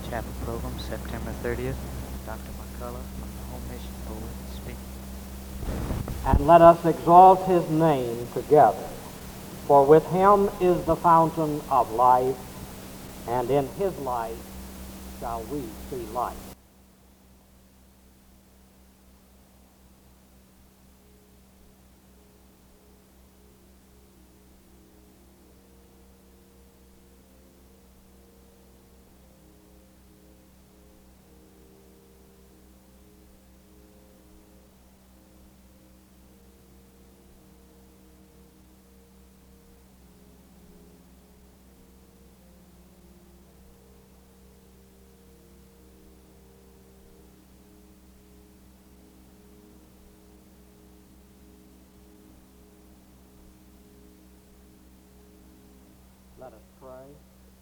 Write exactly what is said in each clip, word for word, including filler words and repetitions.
Chapel Program, September thirtieth. Doctor McCullough from the Home Mission Board speaking. And let us exalt his name together. For with him is the fountain of life, and in his light shall we see light. Let us pray.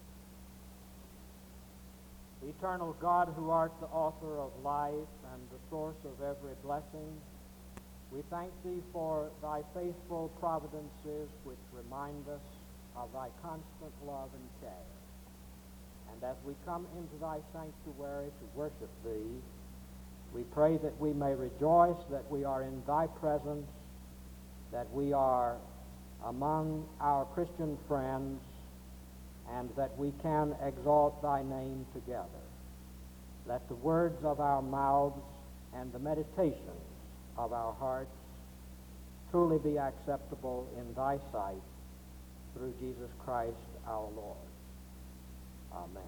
Eternal God, who art the author of life and the source of every blessing, we thank thee for thy faithful providences which remind us of thy constant love and care. And as we come into thy sanctuary to worship thee, we pray that we may rejoice that we are in thy presence, that we are among our Christian friends, and that we can exalt thy name together. Let the words of our mouths and the meditations of our hearts truly be acceptable in thy sight, through Jesus Christ our Lord. Amen.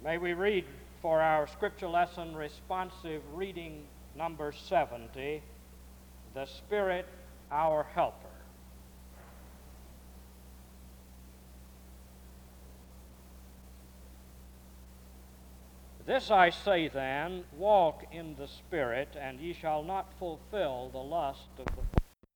May we read for our scripture lesson responsive reading number seventy, The Spirit, Our Helper. This I say then, walk in the Spirit, and ye shall not fulfill the lust of the flesh.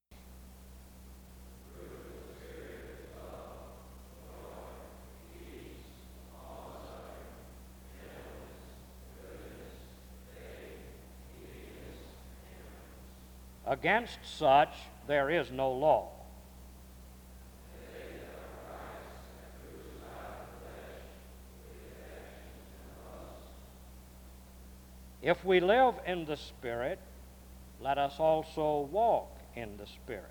Against such there is no law. If we live in the Spirit, let us also walk in the Spirit.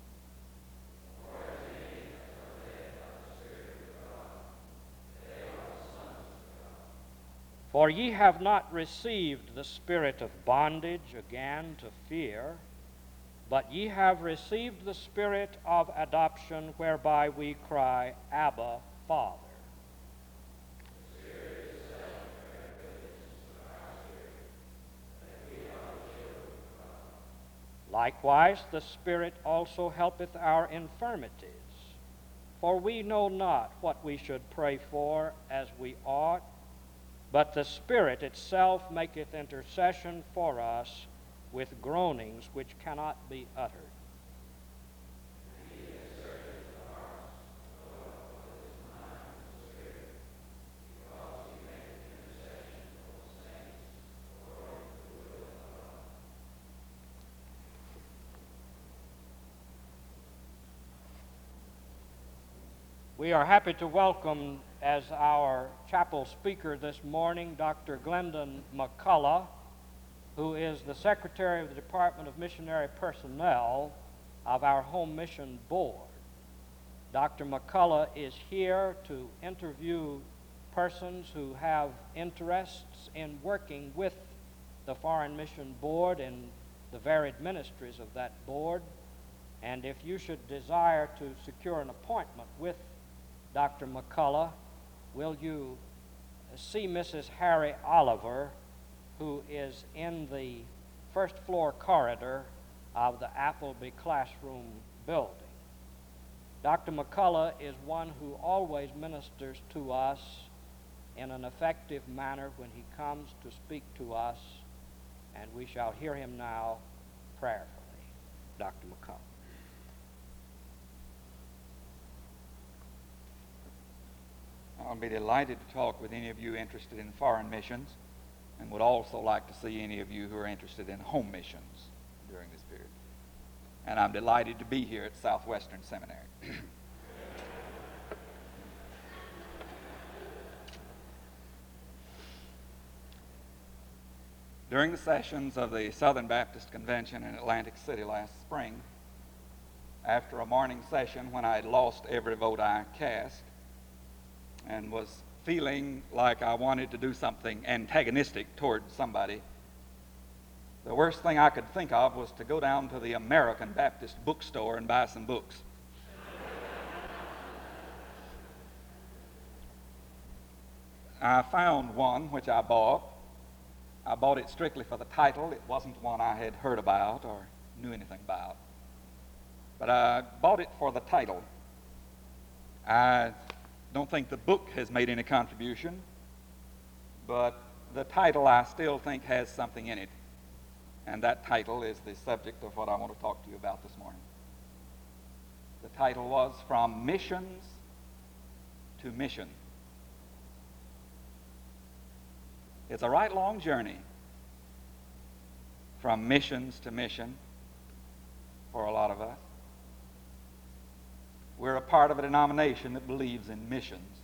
For ye have not received the spirit of bondage again to fear, but ye have received the Spirit of adoption, whereby we cry, Abba, Father. Likewise, the Spirit also helpeth our infirmities. For we know not what we should pray for as we ought, but the Spirit itself maketh intercession for us with groanings which cannot be uttered. We are happy to welcome as our chapel speaker this morning Doctor Glendon McCullough, who is the Secretary of the Department of Missionary Personnel of our Home Mission Board. Doctor McCullough is here to interview persons who have interests in working with the Foreign Mission Board and the varied ministries of that board. And if you should desire to secure an appointment with Doctor McCullough, will you see Missus Harry Oliver, who is in the first floor corridor of the Appleby Classroom building. Doctor McCullough is one who always ministers to us in an effective manner when he comes to speak to us, and we shall hear him now prayerfully. Doctor McCullough. I'll be delighted to talk with any of you interested in foreign missions, and would also like to see any of you who are interested in home missions during this period. And I'm delighted to be here at Southwestern Seminary. During the sessions of the Southern Baptist Convention in Atlantic City last spring, after a morning session when I had lost every vote I cast, and was feeling like I wanted to do something antagonistic toward somebody, the worst thing I could think of was to go down to the American Baptist bookstore and buy some books. I found one which I bought. I bought it strictly for the title. It wasn't one I had heard about or knew anything about. But I bought it for the title. I don't think the book has made any contribution, but the title I still think has something in it. And that title is the subject of what I want to talk to you about this morning. The title was From Missions to Mission. It's a right long journey from missions to mission for a lot of us. We're a part of a denomination that believes in missions.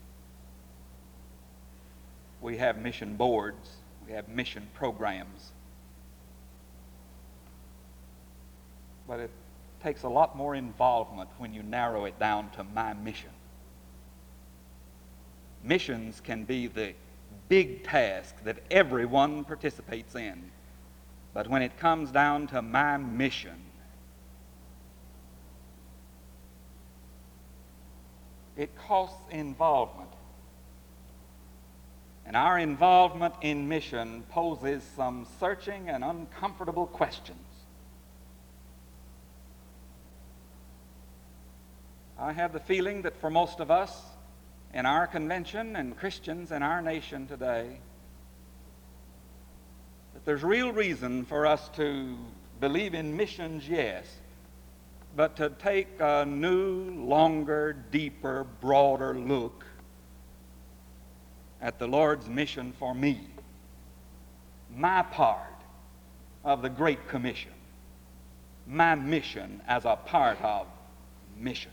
We have mission boards. We have mission programs. But it takes a lot more involvement when you narrow it down to my mission. Missions can be the big task that everyone participates in. But when it comes down to my mission, it costs involvement. And our involvement in mission poses some searching and uncomfortable questions. I have the feeling that for most of us in our convention and Christians in our nation today, that there's real reason for us to believe in missions, yes, but to take a new, longer, deeper, broader look at the Lord's mission for me, my part of the Great Commission, my mission as a part of missions.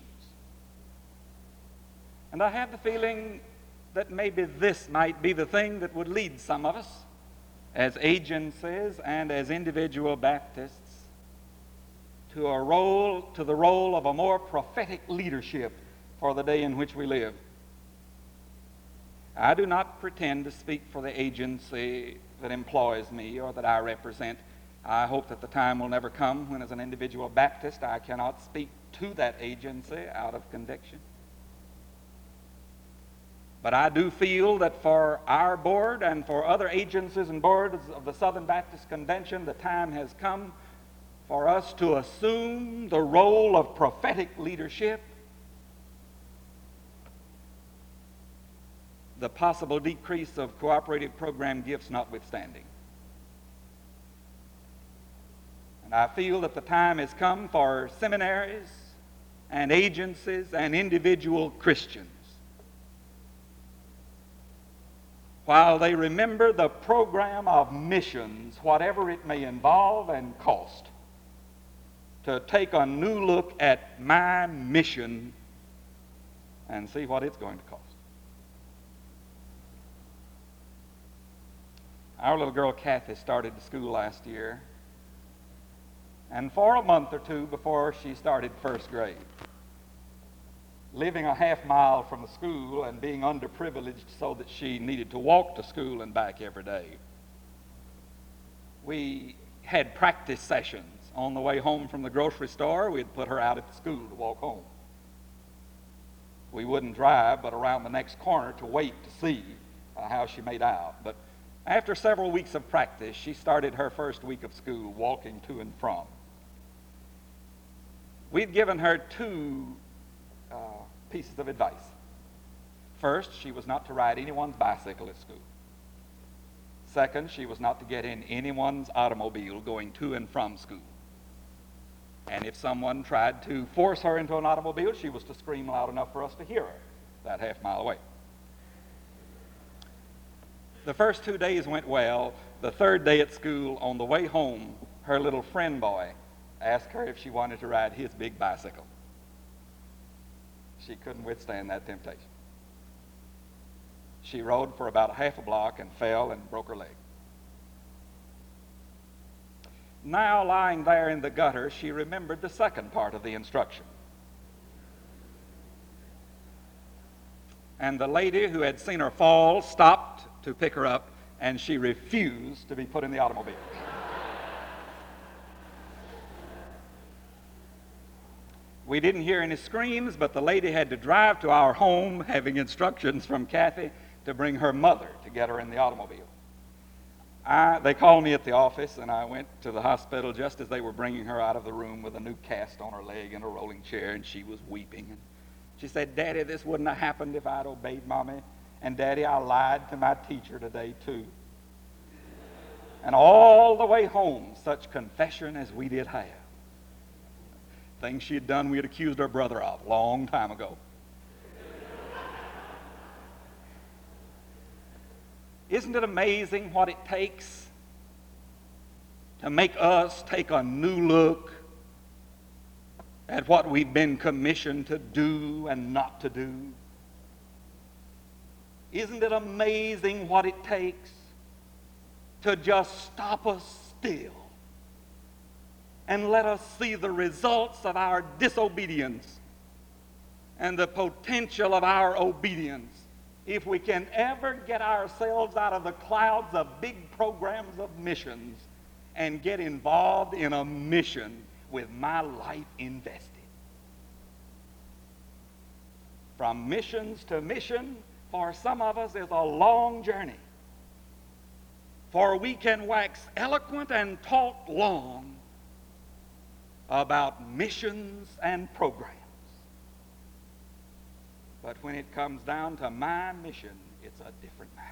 And I have the feeling that maybe this might be the thing that would lead some of us as agencies and as individual Baptists to a role, to the role of a more prophetic leadership for the day in which we live. I do not pretend to speak for the agency that employs me or that I represent. I hope that the time will never come when, as an individual Baptist, I cannot speak to that agency out of conviction. But I do feel that for our board and for other agencies and boards of the Southern Baptist Convention, the time has come for us to assume the role of prophetic leadership, the possible decrease of cooperative program gifts notwithstanding. And I feel that the time has come for seminaries and agencies and individual Christians, while they remember the program of missions, whatever it may involve and cost, to take a new look at my mission and see what it's going to cost. Our little girl Kathy started to school last year, and for a month or two before she started first grade, living a half mile from the school and being underprivileged so that she needed to walk to school and back every day, we had practice sessions. On the way home from the grocery store, we'd put her out at the school to walk home. We wouldn't drive, but around the next corner to wait to see uh, how she made out. But after several weeks of practice, she started her first week of school walking to and from. We'd given her two uh, pieces of advice. First, she was not to ride anyone's bicycle at school. Second, she was not to get in anyone's automobile going to and from school. And if someone tried to force her into an automobile, she was to scream loud enough for us to hear her that half mile away. The first two days went well. The third day at school, on the way home, her little friend boy asked her if she wanted to ride his big bicycle. She couldn't withstand that temptation. She rode for about half a block and fell and broke her leg. Now, lying there in the gutter, she remembered the second part of the instruction. And the lady who had seen her fall stopped to pick her up, and she refused to be put in the automobile. We didn't hear any screams, but the lady had to drive to our home, having instructions from Kathy to bring her mother to get her in the automobile. I, they called me at the office, and I went to the hospital just as they were bringing her out of the room with a new cast on her leg and a rolling chair, and she was weeping. And she said, "Daddy, this wouldn't have happened if I'd obeyed Mommy. And Daddy, I lied to my teacher today, too." And all the way home, such confession as we did have. Things she had done we had accused her brother of a long time ago. Isn't it amazing what it takes to make us take a new look at what we've been commissioned to do and not to do? Isn't it amazing what it takes to just stop us still and let us see the results of our disobedience and the potential of our obedience, if we can ever get ourselves out of the clouds of big programs of missions and get involved in a mission with my life invested. From missions to mission, for some of us, is a long journey. For we can wax eloquent and talk long about missions and programs. But when it comes down to my mission, it's a different matter.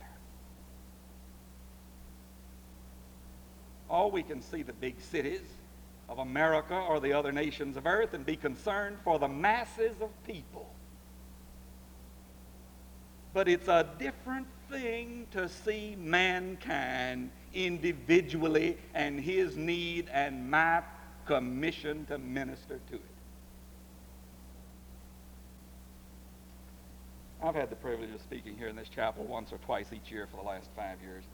Oh, we can see the big cities of America or the other nations of earth and be concerned for the masses of people. But it's a different thing to see mankind individually and his need and my commission to minister to it. I've had the privilege of speaking here in this chapel once or twice each year for the last five years.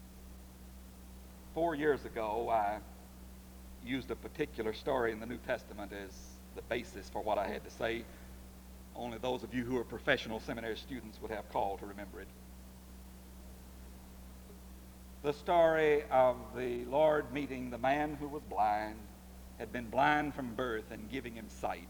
Four years ago, I used a particular story in the New Testament as the basis for what I had to say. Only those of you who are professional seminary students would have call to remember it. The story of the Lord meeting the man who was blind, had been blind from birth, and giving him sight.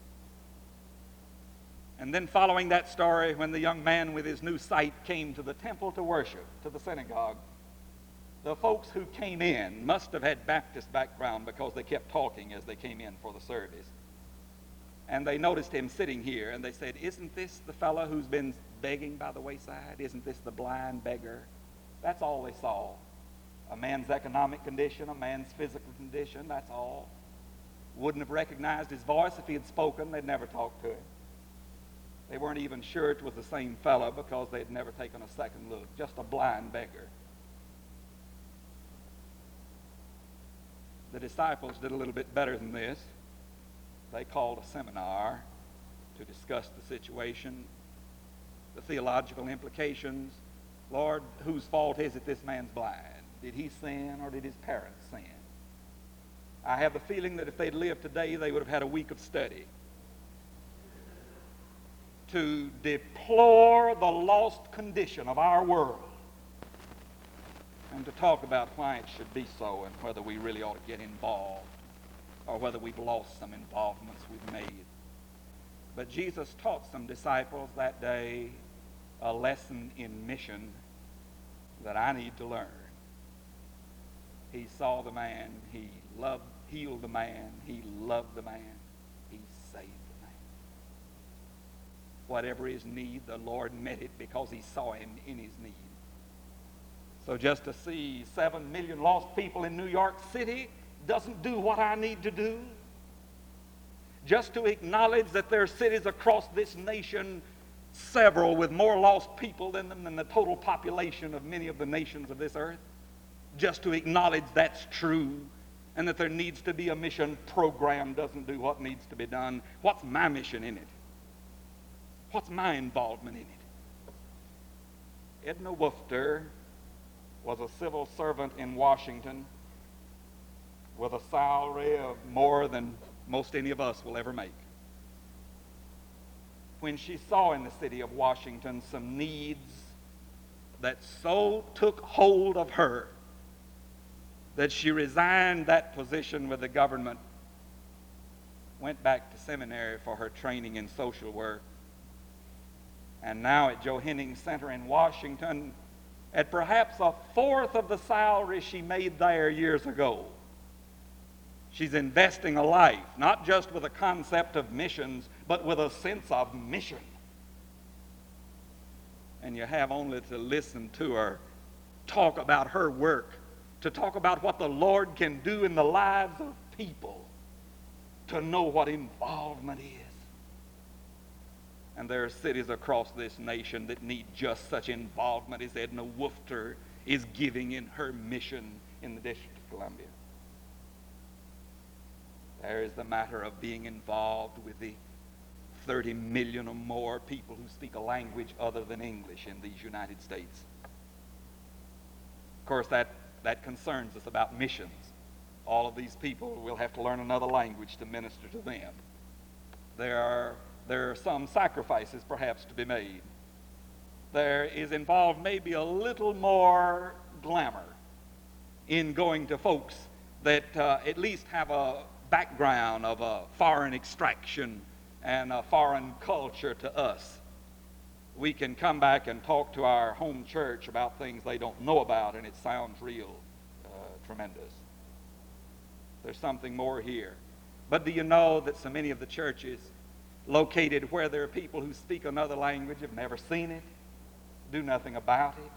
And then following that story, when the young man with his new sight came to the temple to worship, to the synagogue, the folks who came in must have had Baptist background because they kept talking as they came in for the service. And they noticed him sitting here, and they said, "Isn't this the fellow who's been begging by the wayside? Isn't this the blind beggar?" That's all they saw. A man's economic condition, a man's physical condition, that's all. Wouldn't have recognized his voice if he had spoken. They'd never talked to him. They weren't even sure it was the same fellow because they'd never taken a second look. Just a blind beggar. The disciples did a little bit better than this. They called a seminar to discuss the situation, the theological implications. Lord, whose fault is it this man's blind? Did he sin or did his parents sin? I have the feeling that if they'd lived today, they would have had a week of study to deplore the lost condition of our world and to talk about why it should be so and whether we really ought to get involved or whether we've lost some involvements we've made. But Jesus taught some disciples that day a lesson in mission that I need to learn. He saw the man, he loved, healed the man, he loved the man, he saved the man. Whatever his need, the Lord met it because he saw him in his need. So just to see seven million lost people in New York City doesn't do what I need to do. Just to acknowledge that there are cities across this nation, several with more lost people in them than the total population of many of the nations of this earth. Just to acknowledge that's true and that there needs to be a mission program doesn't do what needs to be done. What's my mission in it? What's my involvement in it? Edna Woofter was a civil servant in Washington with a salary of more than most any of us will ever make. When she saw in the city of Washington some needs that so took hold of her that she resigned that position with the government, went back to seminary for her training in social work, and now at Joe Henning Center in Washington, at perhaps a fourth of the salary she made there years ago, she's investing a life, not just with a concept of missions, but with a sense of mission. And you have only to listen to her talk about her work, to talk about what the Lord can do in the lives of people, to know what involvement is. And there are cities across this nation that need just such involvement as Edna Woofter is giving in her mission in the District of Columbia. There is the matter of being involved with the thirty million or more people who speak a language other than English in these United States. Of course, that, that concerns us about missions. All of these people will have to learn another language to minister to them. There are, there are some sacrifices perhaps to be made. There is involved maybe a little more glamour in going to folks that uh, at least have a background of a foreign extraction and a foreign culture to us. we can come back and talk to our home church about things they don't know about, and it sounds real uh, tremendous. There's something more here. But do you know that so many of the churches located where there are people who speak another language have never seen it, do nothing about it?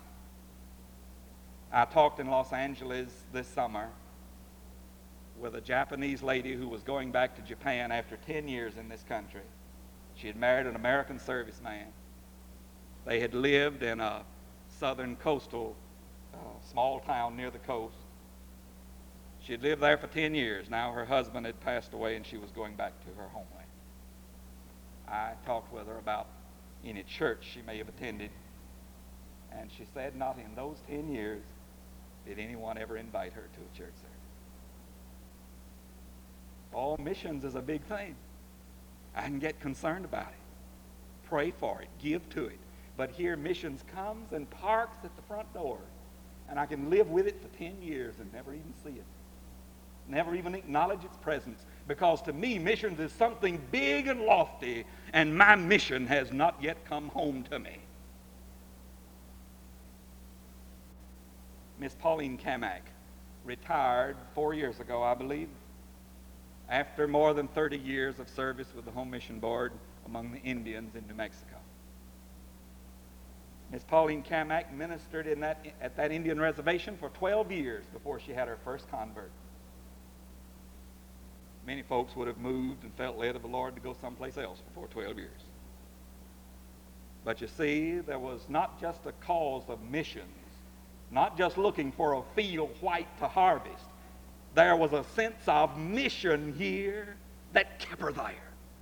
I talked in Los Angeles this summer with a Japanese lady who was going back to Japan after ten years in this country. She had married an American serviceman. They had lived in a southern coastal uh, small town near the coast. She had lived there for ten years. Now her husband had passed away and she was going back to her homeland. I talked with her about any church she may have attended, and she said not in those ten years did anyone ever invite her to a church service. All missions is a big thing. I can get concerned about it. Pray for it. Give to it. But here missions comes and parks at the front door, and I can live with it for ten years and never even see it. Never even acknowledge its presence, because to me missions is something big and lofty, and my mission has not yet come home to me. Miss Pauline Kamak retired four years ago, I believe, after more than thirty years of service with the Home Mission Board among the Indians in New Mexico. Miss Pauline Kamak ministered in that, at that Indian reservation for twelve years before she had her first convert. Many folks would have moved and felt led of the Lord to go someplace else before twelve years. But you see, there was not just a cause of missions, not just looking for a field white to harvest. There was a sense of mission here that kept her there.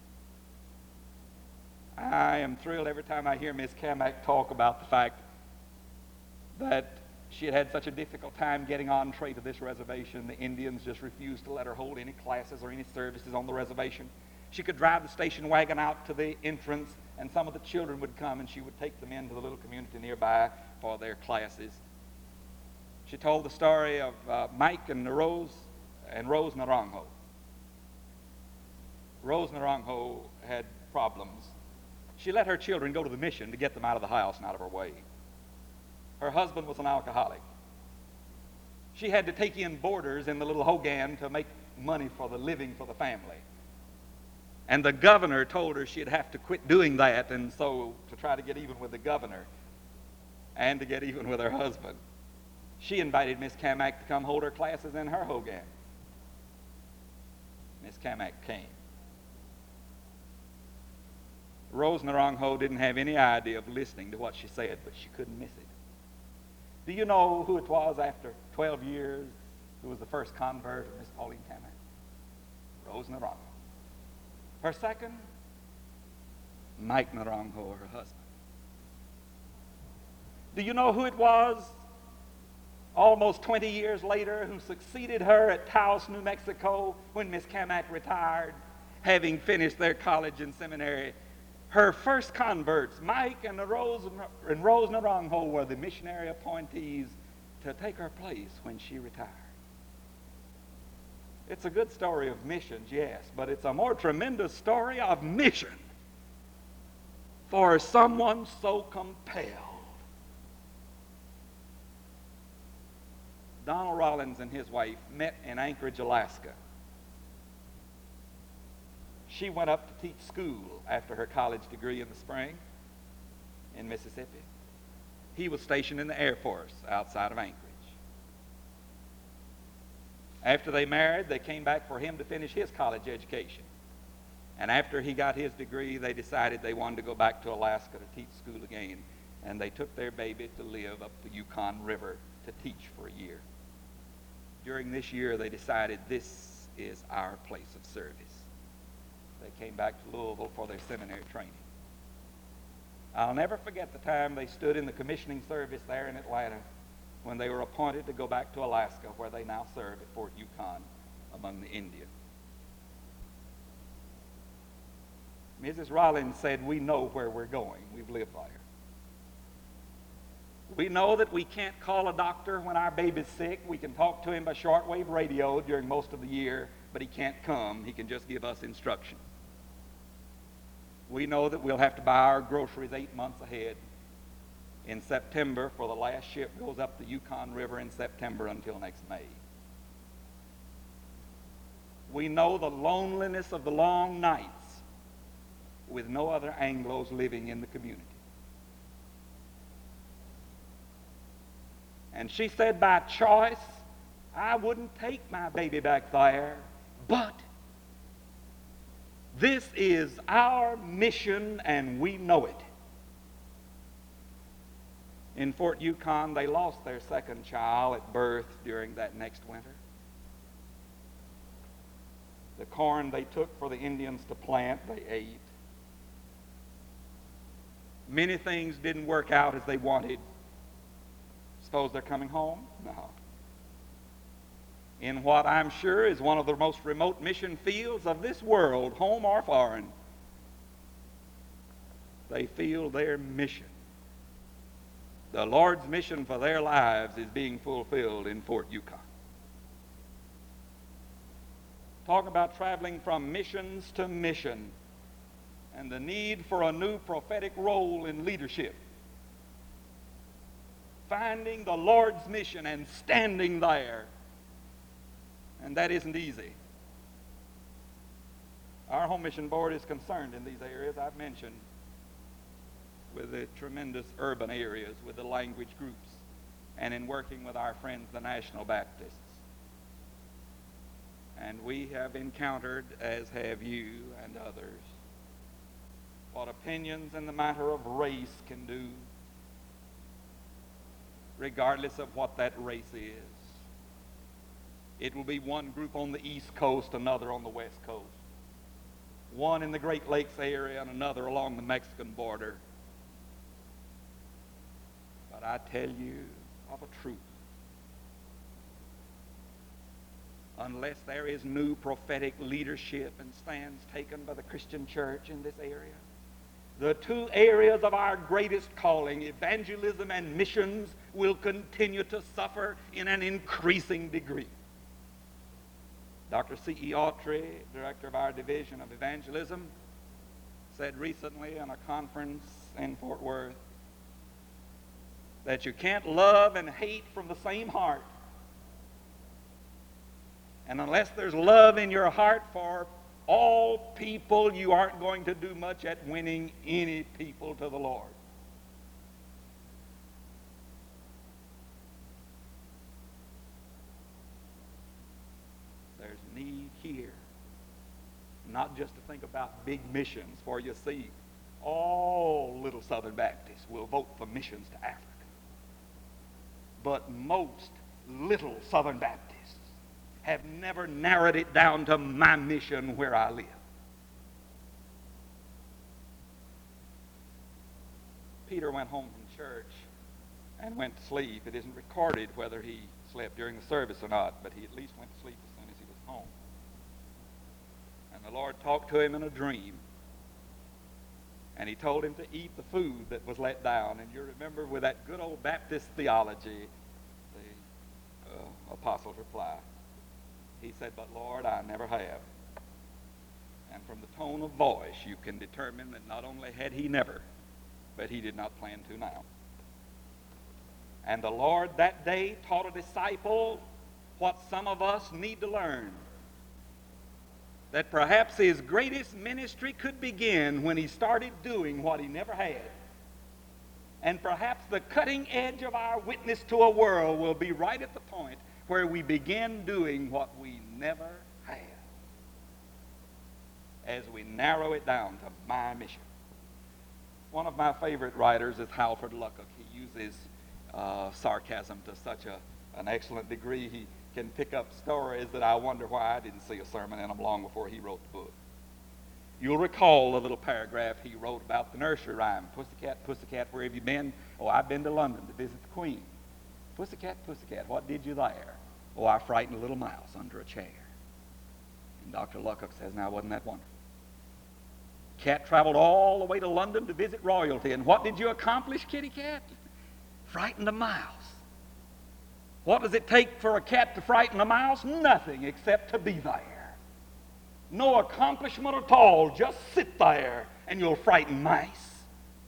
I am thrilled every time I hear Miss Kamak talk about the fact that she had had such a difficult time getting entree to this reservation. The Indians just refused to let her hold any classes or any services on the reservation. She could drive the station wagon out to the entrance, and some of the children would come, and she would take them into the little community nearby for their classes. She told the story of uh, Mike and Rose and Rose Naranjo. Rose Naranjo had problems. She let her children go to the mission to get them out of the house and out of her way. Her husband was an alcoholic. She had to take in boarders in the little Hogan to make money for the living for the family. And the governor told her she'd have to quit doing that, and so to try to get even with the governor and to get even with her husband, she invited Miss Kamak to come hold her classes in her Hogan. Miss Kamak came. Rose Naranjo didn't have any idea of listening to what she said, but she couldn't miss it. Do you know who it was after twelve years who was the first convert of Miss Pauline Kamak? Rose Naranjo. Her second, Mike Naranjo, her husband. Do you know who it was almost twenty years later who succeeded her at Taos, New Mexico when Miss Kamak retired, having finished their college and seminary? Her first converts, Mike and, the Rose, and Rose Naranjo, were the missionary appointees to take her place when she retired. It's a good story of missions, yes, but it's a more tremendous story of mission for someone so compelled. Donald Rollins and his wife met in Anchorage, Alaska. She went up to teach school after her college degree in the spring in Mississippi. He was stationed in the Air Force outside of Anchorage. After they married, they came back for him to finish his college education. And after he got his degree, they decided they wanted to go back to Alaska to teach school again. And they took their baby to live up the Yukon River to teach for a year. During this year, they decided this is our place of service. They came back to Louisville for their seminary training. I'll never forget the time they stood in the commissioning service there in Atlanta when they were appointed to go back to Alaska, where they now serve at Fort Yukon among the Indians. Missus Rollins said, "We know where we're going. We've lived there. We know that we can't call a doctor when our baby's sick. We can talk to him by shortwave radio during most of the year, but he can't come. He can just give us instructions. We know that we'll have to buy our groceries eight months ahead in September, for the last ship goes up the Yukon River in September until next May. We know the loneliness of the long nights with no other Anglos living in the community. And she said, by choice, I wouldn't take my baby back there, but this is our mission and we know it. In Fort Yukon, they lost their second child at birth during that next winter. The corn they took for the Indians to plant, they ate. Many things didn't work out as they wanted. Suppose they're coming home? No. In what I'm sure is one of the most remote mission fields of this world, home or foreign, they feel their mission. The Lord's mission for their lives is being fulfilled in Fort Yukon. Talk about traveling from missions to mission and the need for a new prophetic role in leadership. Finding the Lord's mission and standing there. And that isn't easy. Our Home Mission Board is concerned in these areas I've mentioned, with the tremendous urban areas, with the language groups, and in working with our friends, the National Baptists. And we have encountered, as have you and others, what opinions in the matter of race can do, regardless of what that race is. It will be one group on the East Coast, another on the West Coast. One in the Great Lakes area and another along the Mexican border. But I tell you of a truth. Unless there is new prophetic leadership and stands taken by the Christian church in this area, the two areas of our greatest calling, evangelism and missions, will continue to suffer in an increasing degree. Doctor C E Autry, director of our division of evangelism, said recently in a conference in Fort Worth that you can't love and hate from the same heart. And unless there's love in your heart for all people, you aren't going to do much at winning any people to the Lord. There's need here, not just to think about big missions, for you see, all little Southern Baptists will vote for missions to Africa. But most little Southern Baptists have never narrowed it down to my mission where I live. Peter went home from church and went to sleep. It isn't recorded whether he slept during the service or not, but he at least went to sleep as soon as he was home. And the Lord talked to him in a dream. And he told him to eat the food that was let down. And you remember with that good old Baptist theology, the uh, apostle's reply. He said, but Lord, I never have. And from the tone of voice, you can determine that not only had he never, but he did not plan to now. And the Lord that day taught a disciple what some of us need to learn. That perhaps his greatest ministry could begin when he started doing what he never had. And perhaps the cutting edge of our witness to a world will be right at the point where we begin doing what we never had, as we narrow it down to my mission. One of my favorite writers is Halford Luckock. He uses uh, sarcasm to such a, an excellent degree. He can pick up stories that I wonder why I didn't see a sermon in them long before he wrote the book. You'll recall a little paragraph he wrote about the nursery rhyme, Pussycat, Pussycat, where have you been? Oh, I've been to London to visit the Queen. Pussycat, Pussycat, what did you there? Oh, I frightened a little mouse under a chair. And Doctor Luckock says, now, wasn't that wonderful? Cat traveled all the way to London to visit royalty. And what did you accomplish, kitty cat? Frightened a mouse. What does it take for a cat to frighten a mouse? Nothing except to be there. No accomplishment at all. Just sit there and you'll frighten mice.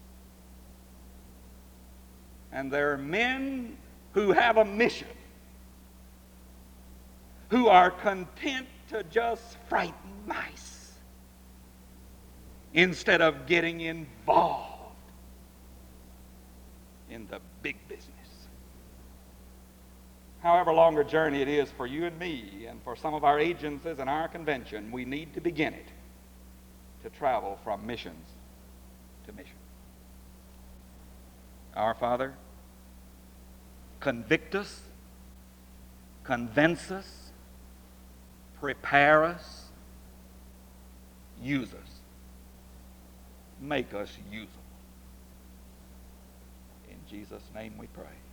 And there are men who have a mission, who are content to just frighten mice instead of getting involved in the big business. However long a journey it is for you and me and for some of our agencies and our convention, we need to begin it to travel from missions to mission. Our Father, convict us, convince us, prepare us, use us, make us usable. In Jesus' name we pray.